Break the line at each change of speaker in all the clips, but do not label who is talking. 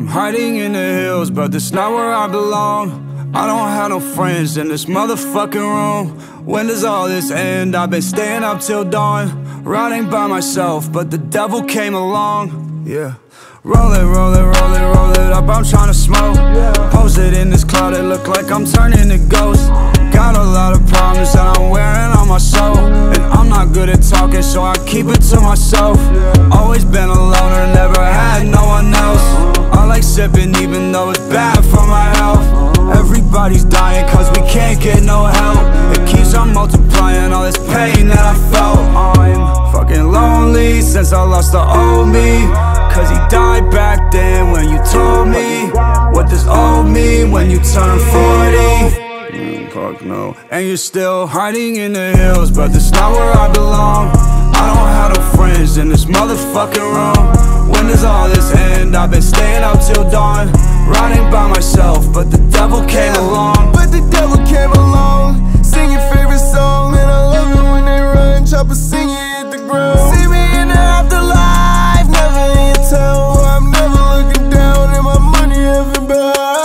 I'm hiding in the hills, but that's not where I belong. I don't have no friends in this motherfucking room. When does all this end? I've been staying up till dawn, riding by myself, but the devil came along. Yeah. Roll it, roll it, roll it, roll it up, I'm tryna smoke. Pose it in this cloud, it look like I'm turning to ghost. Got a lot of problems that I'm wearing on my soul, and I'm not good at talking, so I keep it to myself. Always been a loner, never had no one else. I like sipping even though it's bad for my health. Everybody's dying cause we can't get no help. It keeps on multiplying all this pain that I felt. I'm fucking lonely since I lost the old me, cause he died back then when you told me what does old mean when you turn 40. Fuck no. And you're still hiding in the hills, but that's not where I belong. I don't have no friends in this motherfucking room. When does all this end? I've been staying up till dawn, riding by myself, but the devil came along.
But the devil came along, singing favorite song, and I love it when they run, chopper singing hit the ground. See me in the afterlife, never in town. I'm never looking down, and my money heaven bound.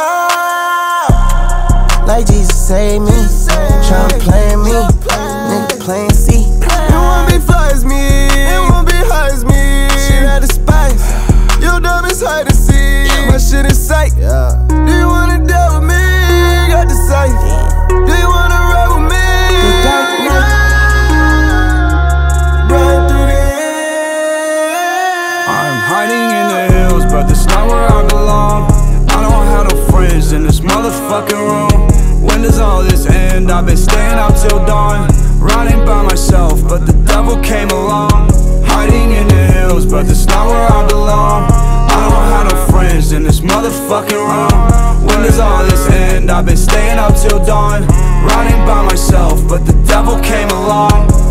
Like Jesus save me, tryna play me, nigga playing C. It won't be fly as me, it won't be high as me. Shit out of spice, your dumb is hard to see. My shit is sight. Do you wanna deal with me? Got the sight. Do you wanna ride with me? Run through the air.
I'm hiding in the hills, but that's not where I belong. I don't have no friends in this motherfucking room. When does all this end? I've been staying up till dawn, riding by myself, but the devil came along. Hiding in the hills, but that's not where I belong. I don't have no friends in this motherfucking room. When does all this end? I've been staying up till dawn, riding by myself, but the devil came along.